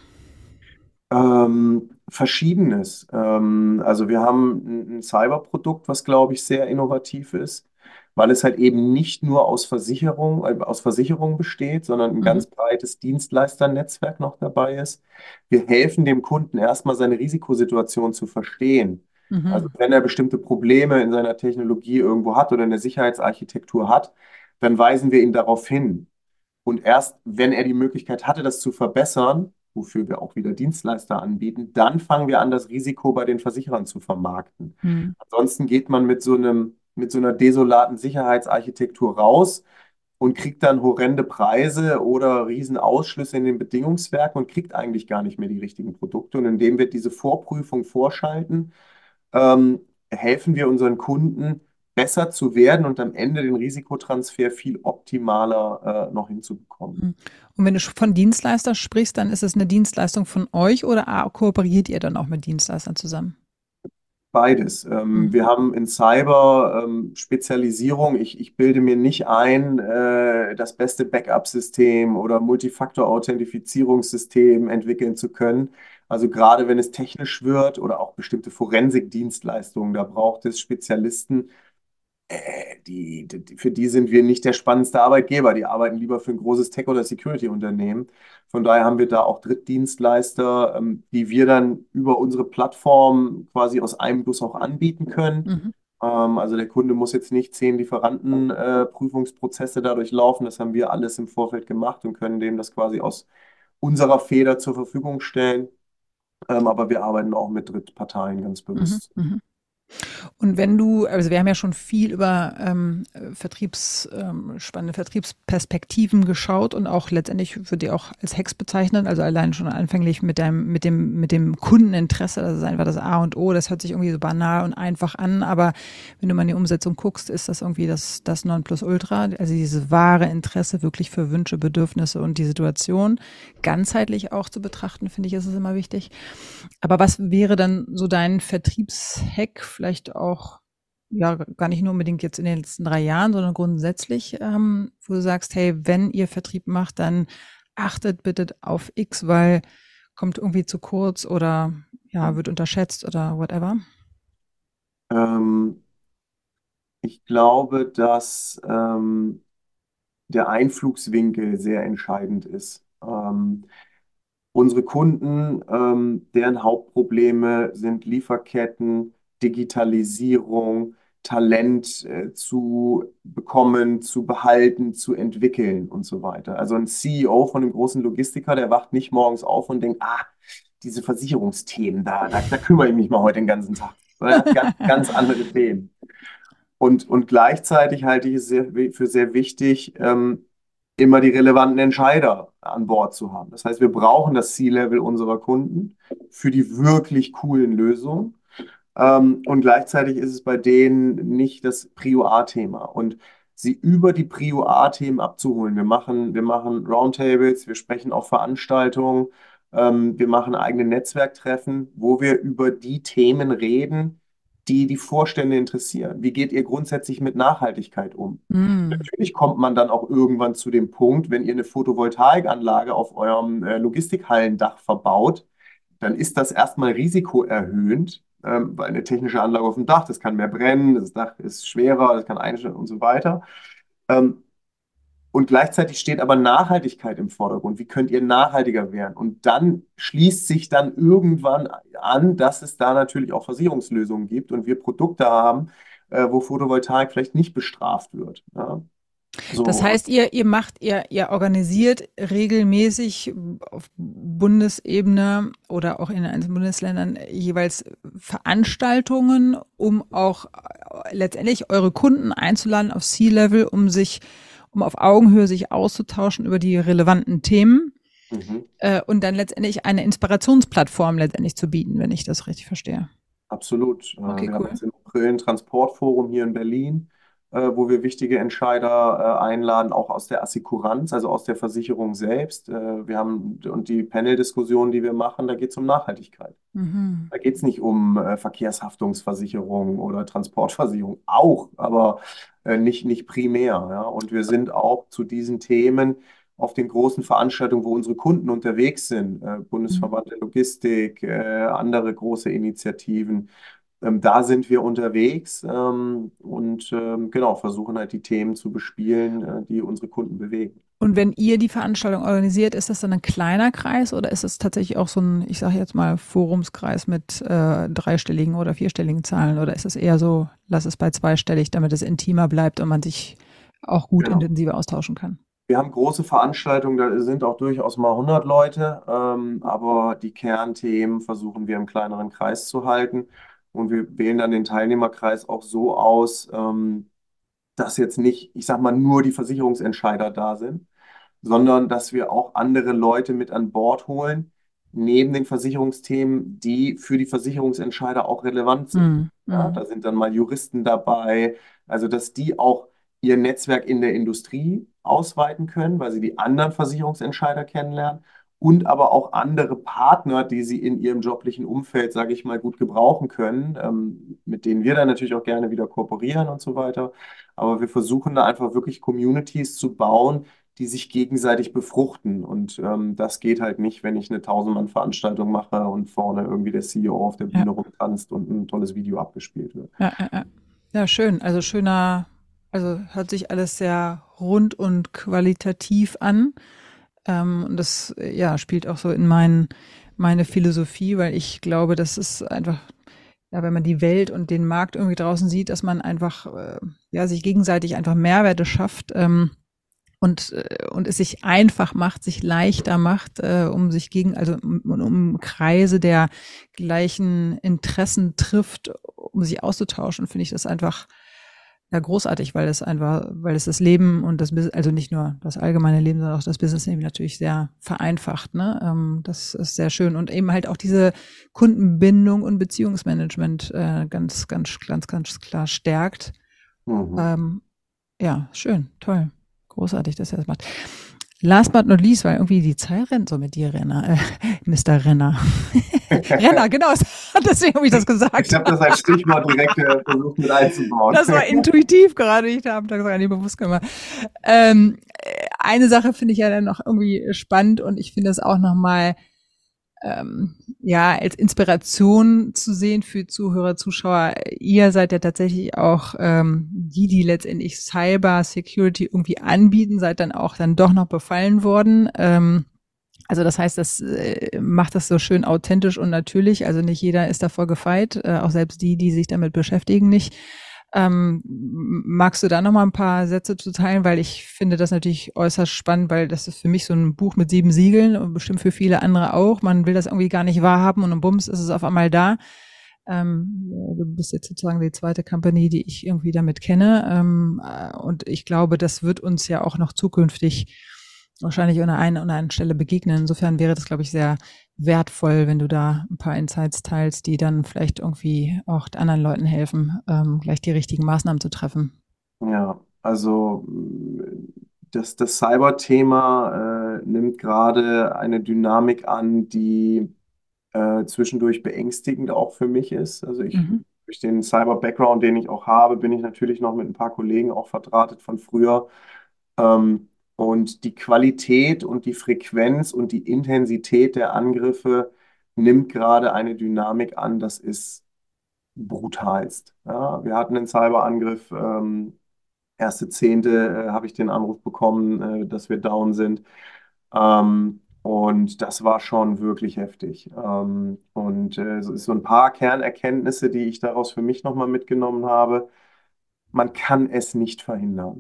Ähm, Verschiedenes. Ähm, also wir haben ein, ein Cyberprodukt, was, glaube ich, sehr innovativ ist, weil es halt eben nicht nur aus Versicherung, äh, aus Versicherung besteht, sondern ein Mhm. ganz breites Dienstleisternetzwerk noch dabei ist. Wir helfen dem Kunden erstmal seine Risikosituation zu verstehen. Also Mhm. wenn er bestimmte Probleme in seiner Technologie irgendwo hat oder in der Sicherheitsarchitektur hat, dann weisen wir ihn darauf hin. Und erst wenn er die Möglichkeit hatte, das zu verbessern, wofür wir auch wieder Dienstleister anbieten, dann fangen wir an, das Risiko bei den Versicherern zu vermarkten. Mhm. Ansonsten geht man mit so einem, mit so einer desolaten Sicherheitsarchitektur raus und kriegt dann horrende Preise oder Riesenausschlüsse in den Bedingungswerken und kriegt eigentlich gar nicht mehr die richtigen Produkte. Und indem wir diese Vorprüfung vorschalten, ähm, helfen wir unseren Kunden, besser zu werden und am Ende den Risikotransfer viel optimaler äh, noch hinzubekommen. Mhm. Und wenn du von Dienstleister sprichst, dann ist es eine Dienstleistung von euch oder ah, kooperiert ihr dann auch mit Dienstleistern zusammen? Beides. Ähm, Mhm. wir haben in Cyber ähm, Spezialisierung. Ich, ich bilde mir nicht ein, äh, das beste Backup-System oder Multifaktor-Authentifizierungssystem entwickeln zu können. Also gerade wenn es technisch wird oder auch bestimmte Forensik-Dienstleistungen, da braucht es Spezialisten, äh, die, die, für die sind wir nicht der spannendste Arbeitgeber. Die arbeiten lieber für ein großes Tech- oder Security-Unternehmen. Von daher haben wir da auch Drittdienstleister, ähm, die wir dann über unsere Plattform quasi aus einem Guss auch anbieten können. Mhm. Ähm, also der Kunde muss jetzt nicht zehn Lieferantenprüfungsprozesse dadurch laufen. Das haben wir alles im Vorfeld gemacht und können dem das quasi aus unserer Feder zur Verfügung stellen. Ähm, aber wir arbeiten auch mit Drittparteien ganz Mhm, bewusst. mhm. Und wenn du, also wir haben ja schon viel über ähm, Vertriebs, ähm, spannende Vertriebsperspektiven geschaut und auch letztendlich würde die auch als Hacks bezeichnen, also allein schon anfänglich mit deinem, mit dem, mit dem Kundeninteresse, das ist einfach das A und O, das hört sich irgendwie so banal und einfach an, aber wenn du mal in die Umsetzung guckst, ist das irgendwie das, das Nonplusultra, also dieses wahre Interesse wirklich für Wünsche, Bedürfnisse und die Situation ganzheitlich auch zu betrachten, finde ich, ist es immer wichtig. Aber was wäre dann so dein Vertriebshack, vielleicht auch, ja, gar nicht nur unbedingt jetzt in den letzten drei Jahren, sondern grundsätzlich, ähm, wo du sagst, hey, wenn ihr Vertrieb macht, dann achtet bitte auf X, weil kommt irgendwie zu kurz oder ja, wird unterschätzt oder whatever? Ähm, Ich glaube, dass ähm, der Einflugswinkel sehr entscheidend ist. Ähm, Unsere Kunden, ähm, deren Hauptprobleme sind Lieferketten, Digitalisierung, Talent äh, zu bekommen, zu behalten, zu entwickeln und so weiter. Also ein C E O von einem großen Logistiker, der wacht nicht morgens auf und denkt, ah, diese Versicherungsthemen, da, da, da kümmere ich mich mal heute den ganzen Tag. Er hat ganz, ganz andere Themen. Und, und gleichzeitig halte ich es sehr, für sehr wichtig, ähm, immer die relevanten Entscheider an Bord zu haben. Das heißt, wir brauchen das C-Level unserer Kunden für die wirklich coolen Lösungen. Ähm, und gleichzeitig ist es bei denen nicht das Prio A-Thema. Und sie über die Prio A-Themen abzuholen. Wir machen, wir machen Roundtables, wir sprechen auf Veranstaltungen, ähm, wir machen eigene Netzwerktreffen, wo wir über die Themen reden, die die Vorstände interessieren. Wie geht ihr grundsätzlich mit Nachhaltigkeit um? Mm. Natürlich kommt man dann auch irgendwann zu dem Punkt, wenn ihr eine Photovoltaikanlage auf eurem äh, Logistikhallendach verbaut, dann ist das erstmal risikoerhöhend, ähm, weil eine technische Anlage auf dem Dach, das kann mehr brennen, das Dach ist schwerer, das kann einstellen und so weiter. Ähm, und gleichzeitig steht aber Nachhaltigkeit im Vordergrund. Wie könnt ihr nachhaltiger werden? Und dann schließt sich dann irgendwann an, dass es da natürlich auch Versicherungslösungen gibt und wir Produkte haben, äh, wo Photovoltaik vielleicht nicht bestraft wird. Ja? Das So, heißt, ihr, ihr macht, ihr, ihr organisiert regelmäßig auf Bundesebene oder auch in den einzelnen Bundesländern jeweils Veranstaltungen, um auch äh, letztendlich eure Kunden einzuladen auf C-Level, um sich, um auf Augenhöhe sich auszutauschen über die relevanten Themen mhm. äh, und dann letztendlich eine Inspirationsplattform letztendlich zu bieten, wenn ich das richtig verstehe. Absolut. Äh, Okay, Wir haben cool. jetzt im April ein Transportforum hier in Berlin, äh, wo wir wichtige Entscheider äh, einladen, auch aus der Assekuranz, also aus der Versicherung selbst. Äh, Wir haben und die Panel-Diskussionen, die wir machen, da geht es um Nachhaltigkeit. Mhm. Da geht es nicht um äh, Verkehrshaftungsversicherung oder Transportversicherung, auch, aber äh, nicht, nicht primär. Ja? Und wir sind auch zu diesen Themen auf den großen Veranstaltungen, wo unsere Kunden unterwegs sind, äh, Mhm. Bundesverband der Logistik, äh, andere große Initiativen, ähm, da sind wir unterwegs ähm, und ähm, genau, versuchen halt die Themen zu bespielen, äh, die unsere Kunden bewegen. Und wenn ihr die Veranstaltung organisiert, ist das dann ein kleiner Kreis oder ist es tatsächlich auch so ein, ich sage jetzt mal, Forumskreis mit äh, dreistelligen oder vierstelligen Zahlen oder ist es eher so, lass es bei zweistellig, damit es intimer bleibt und man sich auch gut Genau. intensiver austauschen kann? Wir haben große Veranstaltungen, da sind auch durchaus mal hundert Leute, ähm, aber die Kernthemen versuchen wir im kleineren Kreis zu halten. Und wir wählen dann den Teilnehmerkreis auch so aus, ähm, dass jetzt nicht, ich sag mal, nur die Versicherungsentscheider da sind, sondern dass wir auch andere Leute mit an Bord holen, neben den Versicherungsthemen, die für die Versicherungsentscheider auch relevant sind. Mhm. Ja, Mhm. da sind dann mal Juristen dabei, also dass die auch ihr Netzwerk in der Industrie ausweiten können, weil sie die anderen Versicherungsentscheider kennenlernen und aber auch andere Partner, die sie in ihrem joblichen Umfeld, sage ich mal, gut gebrauchen können, ähm, mit denen wir dann natürlich auch gerne wieder kooperieren und so weiter. Aber wir versuchen da einfach wirklich Communities zu bauen, die sich gegenseitig befruchten. Und ähm, das geht halt nicht, wenn ich eine Tausend-Mann-Veranstaltung mache und vorne irgendwie der C E O auf der Ja, Bühne rumtanzt und ein tolles Video abgespielt wird. ja, ja, ja. Ja, schön. Also schöner, also hört sich alles sehr rund und qualitativ an. Ähm, und das, äh, ja, spielt auch so in mein, meine Philosophie, weil ich glaube, das ist einfach ja, wenn man die Welt und den Markt irgendwie draußen sieht, dass man einfach, äh, ja, sich gegenseitig einfach Mehrwerte schafft, ähm, und, äh, und es sich einfach macht, sich leichter macht, äh, um sich gegen, also um, um Kreise der gleichen Interessen trifft, um sich auszutauschen, finde ich das einfach ja großartig, weil es einfach, weil es das Leben und das Business, also nicht nur das allgemeine Leben, sondern auch das Business eben natürlich sehr vereinfacht. Ne? Ähm, das ist sehr schön und eben halt auch diese Kundenbindung und Beziehungsmanagement äh, ganz, ganz, ganz, ganz klar stärkt. Mhm. Ähm, ja, schön, toll. Großartig, dass er das macht. Last but not least, weil irgendwie die Zeit rennt so mit dir, Renner, äh, Mister Renner. Renner, genau, deswegen habe ich das gesagt. Ich habe das als Stichwort direkt äh, versucht mit einzubauen. Das war intuitiv gerade, ich habe das gar nicht bewusst gemacht. Ähm, eine Sache finde ich ja dann noch irgendwie spannend und ich finde es auch nochmal ähm, ja, als Inspiration zu sehen für Zuhörer, Zuschauer. Ihr seid ja tatsächlich auch ähm, die, die letztendlich Cyber Security irgendwie anbieten, seid dann auch dann doch noch befallen worden. Ähm, also das heißt, das äh, macht das so schön authentisch und natürlich. Also nicht jeder ist davor gefeit, äh, auch selbst die, die sich damit beschäftigen, nicht. Ähm, magst du da noch mal ein paar Sätze zu teilen, weil ich finde das natürlich äußerst spannend, weil das ist für mich so ein Buch mit sieben Siegeln und bestimmt für viele andere auch. Man will das irgendwie gar nicht wahrhaben und um Bums ist es auf einmal da. Ähm, du bist jetzt sozusagen die zweite Company, die ich irgendwie damit kenne. Ähm, und ich glaube, das wird uns ja auch noch zukünftig wahrscheinlich an der einen oder anderen Stelle begegnen. Insofern wäre das, glaube ich, sehr wertvoll, wenn du da ein paar Insights teilst, die dann vielleicht irgendwie auch anderen Leuten helfen, ähm, gleich die richtigen Maßnahmen zu treffen. Ja, also das, das Cyber-Thema äh, nimmt gerade eine Dynamik an, die äh, zwischendurch beängstigend auch für mich ist. Also ich, Mhm. durch den Cyber-Background, den ich auch habe, bin ich natürlich noch mit ein paar Kollegen auch verdrahtet von früher. Ähm, und die Qualität und die Frequenz und die Intensität der Angriffe nimmt gerade eine Dynamik an, das ist brutalst. Ja, wir hatten einen Cyberangriff, ähm, erste Zehnte äh, habe ich den Anruf bekommen, äh, dass wir down sind. Ähm, und das war schon wirklich heftig. Ähm, und äh, so, so ein paar Kernerkenntnisse, die ich daraus für mich nochmal mitgenommen habe. Man kann es nicht verhindern.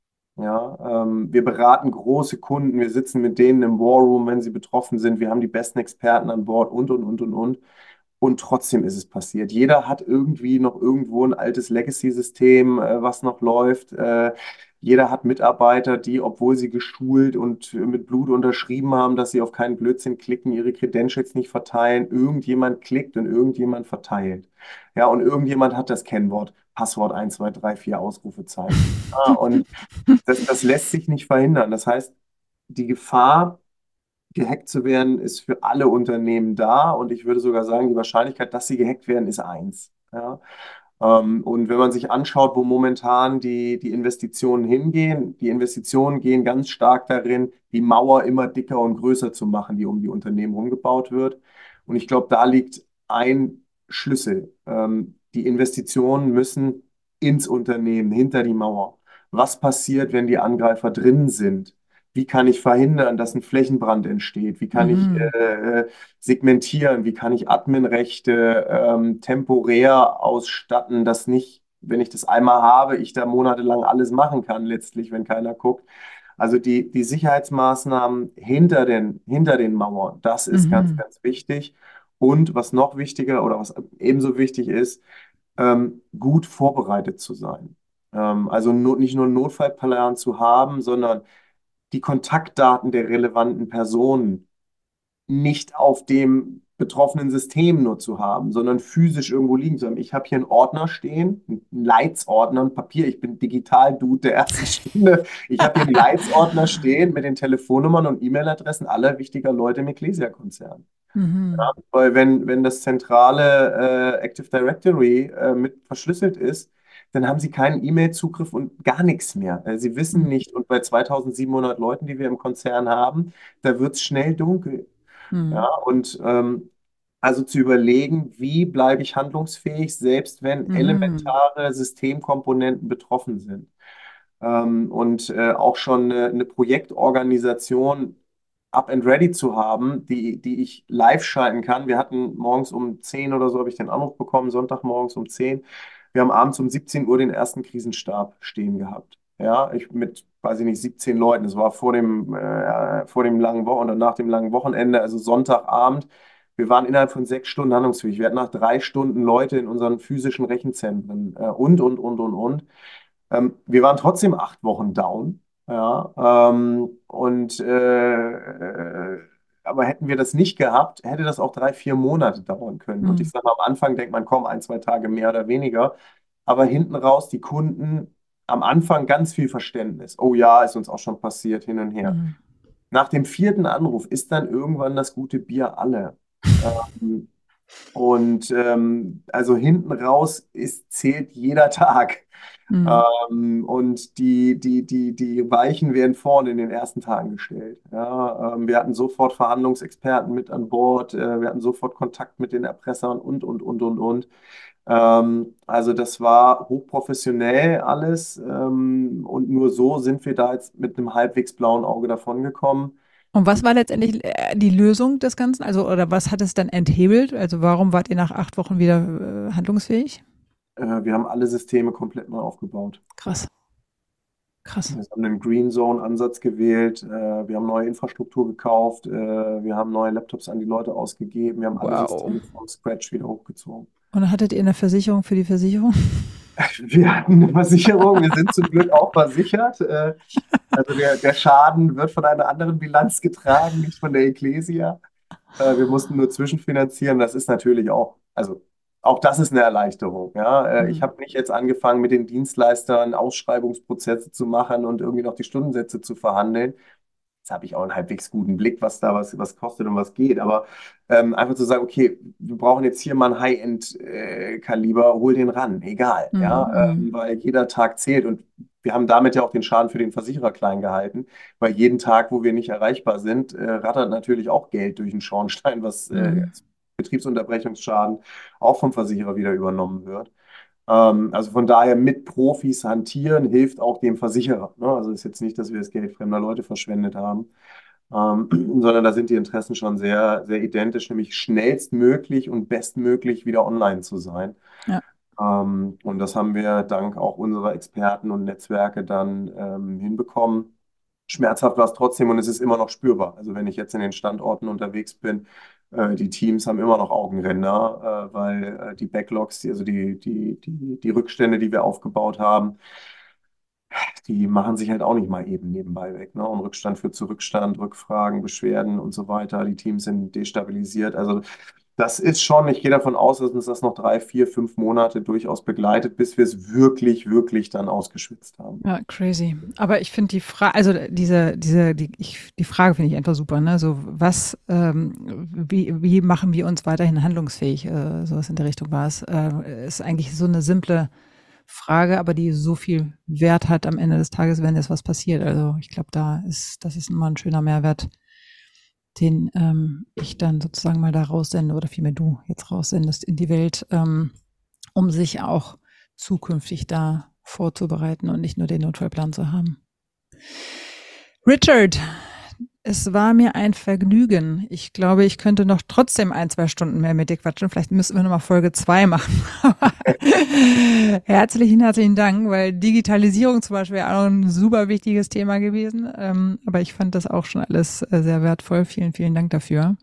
Ja, ähm, wir beraten große Kunden, wir sitzen mit denen im War Room, wenn sie betroffen sind. Wir haben die besten Experten an Bord und, und, und, und, und. Und trotzdem ist es passiert. Jeder hat irgendwie noch irgendwo ein altes Legacy-System, äh, was noch läuft. Äh, jeder hat Mitarbeiter, die, obwohl sie geschult und mit Blut unterschrieben haben, dass sie auf keinen Blödsinn klicken, ihre Credentials nicht verteilen. Irgendjemand klickt und irgendjemand verteilt. Ja, und irgendjemand hat das Kennwort, Passwort eins zwei drei vier Ausrufezeichen. Ah, und das, das lässt sich nicht verhindern. Das heißt, die Gefahr, gehackt zu werden, ist für alle Unternehmen da und ich würde sogar sagen, die Wahrscheinlichkeit, dass sie gehackt werden, ist eins. Ja? Ähm, und wenn man sich anschaut, wo momentan die, die Investitionen hingehen, die Investitionen gehen ganz stark darin, die Mauer immer dicker und größer zu machen, die um die Unternehmen rumgebaut wird. Und ich glaube, da liegt ein Schlüssel. Ähm, die Investitionen müssen ins Unternehmen, hinter die Mauer. Was passiert, wenn die Angreifer drin sind? Wie kann ich verhindern, dass ein Flächenbrand entsteht? Wie kann ich Mhm. äh, äh, segmentieren? Wie kann ich Adminrechte ähm, temporär ausstatten, dass nicht, wenn ich das einmal habe, ich da monatelang alles machen kann, letztlich, wenn keiner guckt. Also die, die Sicherheitsmaßnahmen hinter den, hinter den Mauern, das ist ganz, Mhm. ganz wichtig. Und was noch wichtiger oder was ebenso wichtig ist, ähm, gut vorbereitet zu sein. Ähm, also no, nicht nur einen Notfallplan zu haben, sondern die Kontaktdaten der relevanten Personen nicht auf dem betroffenen System nur zu haben, sondern physisch irgendwo liegen zu haben. Ich habe hier einen Ordner stehen, einen Leitsordner, ein Papier. Ich bin Digital-Dude der ersten Stunde. Ich habe hier einen Leitsordner stehen mit den Telefonnummern und E-Mail-Adressen aller wichtiger Leute im Ecclesia-Konzern. Mhm. Weil wenn, wenn das zentrale äh, Active Directory äh, mit verschlüsselt ist, dann haben sie keinen E-Mail-Zugriff und gar nichts mehr. Äh, sie wissen nicht, und bei zweitausendsiebenhundert Leuten, die wir im Konzern haben, da wird es schnell dunkel. Ja, Mhm. und ähm, also zu überlegen, wie bleibe ich handlungsfähig, selbst wenn Mhm. elementare Systemkomponenten betroffen sind. Ähm, und äh, auch schon eine, eine Projektorganisation up and ready zu haben, die, die ich live schalten kann. Wir hatten morgens um zehn oder so, habe ich den Anruf bekommen, Sonntagmorgens um zehn. Wir haben abends um siebzehn Uhr den ersten Krisenstab stehen gehabt. Ja, ich mit, weiß ich nicht, siebzehn Leuten. Das war vor dem, äh, vor dem langen Wochenende und nach dem langen Wochenende, also Sonntagabend. Wir waren innerhalb von sechs Stunden handlungsfähig. Wir hatten nach drei Stunden Leute in unseren physischen Rechenzentren äh, und, und, und, und, und. Ähm, wir waren trotzdem acht Wochen down. Ja, ähm, und äh, äh, aber hätten wir das nicht gehabt, hätte das auch drei, vier Monate dauern können. Und ich Mhm. sage mal, am Anfang denkt man, komm, ein, zwei Tage mehr oder weniger. Aber hinten raus, die Kunden am Anfang ganz viel Verständnis. Oh ja, ist uns auch schon passiert, hin und her. Mhm. Nach dem vierten Anruf ist dann irgendwann das gute Bier alle. Ähm, und ähm, also hinten raus ist, zählt jeder Tag. Mhm. Ähm, und die, die, die, die Weichen werden vorne in den ersten Tagen gestellt. Ja, ähm, wir hatten sofort Verhandlungsexperten mit an Bord, äh, wir hatten sofort Kontakt mit den Erpressern und, und, und, und, und. Ähm, also das war hochprofessionell alles, ähm, und nur so sind wir da jetzt mit einem halbwegs blauen Auge davongekommen. Und was war letztendlich äh, die Lösung des Ganzen? Also, oder was hat es dann enthebelt? Also, warum wart ihr nach acht Wochen wieder äh, handlungsfähig? Äh, wir haben alle Systeme komplett neu aufgebaut. Krass, krass. Wir haben einen Green Zone-Ansatz gewählt, äh, wir haben neue Infrastruktur gekauft, äh, wir haben neue Laptops an die Leute ausgegeben, wir haben alle Wow. Systeme vom Scratch wieder hochgezogen. Und dann hattet ihr eine Versicherung für die Versicherung? Wir hatten eine Versicherung, wir sind zum Glück auch versichert. Äh, also der, der Schaden wird von einer anderen Bilanz getragen, nicht von der Ecclesia. Äh, wir mussten nur zwischenfinanzieren. Das ist natürlich auch, also auch das ist eine Erleichterung. Ja? Äh, ich Mhm. habe nicht jetzt angefangen, mit den Dienstleistern Ausschreibungsprozesse zu machen und irgendwie noch die Stundensätze zu verhandeln. Jetzt habe ich auch einen halbwegs guten Blick, was da was, was kostet und was geht. Aber ähm, einfach zu sagen, okay, wir brauchen jetzt hier mal ein High-End-Kaliber, hol den ran, egal. Ja? Mhm. Ähm, weil jeder Tag zählt. Und wir haben damit ja auch den Schaden für den Versicherer klein gehalten, weil jeden Tag, wo wir nicht erreichbar sind, äh, rattert natürlich auch Geld durch den Schornstein, was äh, Mhm. als Betriebsunterbrechungsschaden auch vom Versicherer wieder übernommen wird. Ähm, also von daher mit Profis hantieren hilft auch dem Versicherer. Ne? Also ist jetzt nicht, dass wir das Geld fremder Leute verschwendet haben, ähm, sondern da sind die Interessen schon sehr, sehr identisch, nämlich schnellstmöglich und bestmöglich wieder online zu sein. Ja. Ähm, und das haben wir dank auch unserer Experten und Netzwerke dann ähm, hinbekommen. Schmerzhaft war es trotzdem und es ist immer noch spürbar. Also wenn ich jetzt in den Standorten unterwegs bin, äh, die Teams haben immer noch Augenränder, äh, weil äh, die Backlogs, die, also die, die, die, die Rückstände, die wir aufgebaut haben, die machen sich halt auch nicht mal eben nebenbei weg. Ne? Und Rückstand führt zu Rückstand, Rückfragen, Beschwerden und so weiter. Die Teams sind destabilisiert. Also das ist schon, ich gehe davon aus, dass uns das noch drei, vier, fünf Monate durchaus begleitet, bis wir es wirklich, wirklich dann ausgeschwitzt haben. Ja, crazy. Aber ich finde die Frage, also diese, diese, die, ich, die Frage finde ich einfach super, ne? So, was, ähm, wie, wie machen wir uns weiterhin handlungsfähig? Äh, sowas in der Richtung war es. Äh, ist eigentlich so eine simple Frage, aber die so viel Wert hat am Ende des Tages, wenn jetzt was passiert. Also ich glaube, da ist, das ist immer ein schöner Mehrwert, den ähm, ich dann sozusagen mal da raussende oder vielmehr du jetzt raussendest in die Welt, ähm, um sich auch zukünftig da vorzubereiten und nicht nur den Notfallplan zu haben. Richard, es war mir ein Vergnügen. Ich glaube, ich könnte noch trotzdem ein, zwei Stunden mehr mit dir quatschen. Vielleicht müssen wir nochmal Folge zwei machen. herzlichen, herzlichen Dank, weil Digitalisierung zum Beispiel auch ein super wichtiges Thema gewesen. Ähm, aber ich fand das auch schon alles äh, sehr wertvoll. Vielen, vielen Dank dafür.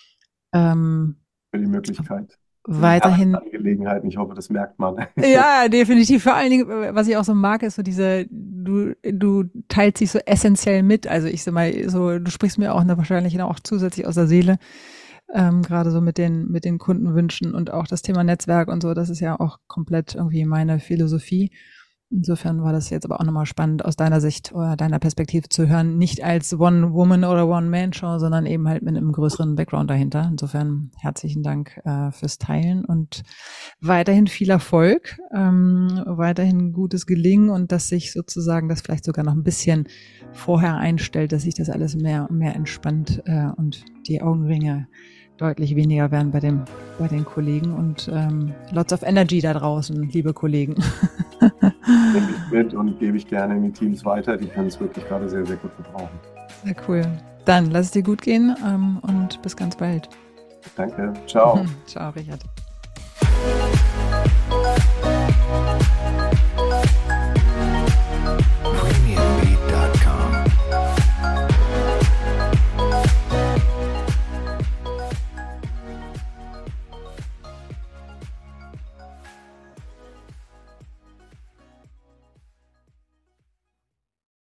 Ähm, Für die Möglichkeit. weiterhin. Angelegenheiten, ich hoffe, das merkt man. Ja, definitiv. Vor allen Dingen, was ich auch so mag, ist so diese, du, du teilst dich so essentiell mit. Also ich sag mal, so, du sprichst mir auch ne, wahrscheinlich auch zusätzlich aus der Seele, ähm, gerade so mit den, mit den Kundenwünschen und auch das Thema Netzwerk und so. Das ist ja auch komplett irgendwie meine Philosophie. Insofern war das jetzt aber auch nochmal spannend aus deiner Sicht oder deiner Perspektive zu hören, nicht als One-Woman- oder One-Man-Show, sondern eben halt mit einem größeren Background dahinter. Insofern herzlichen Dank äh, fürs Teilen und weiterhin viel Erfolg, ähm, weiterhin gutes Gelingen und dass sich sozusagen das vielleicht sogar noch ein bisschen vorher einstellt, dass sich das alles mehr mehr entspannt äh, und die Augenringe deutlich weniger werden bei dem bei den Kollegen und ähm, lots of energy da draußen, liebe Kollegen. Nehme ich mit und gebe ich gerne in die Teams weiter. Die können es wirklich gerade sehr, sehr gut gebrauchen. Sehr cool. Dann lass es dir gut gehen ähm, und bis ganz bald. Danke. Ciao. Ciao, Richard.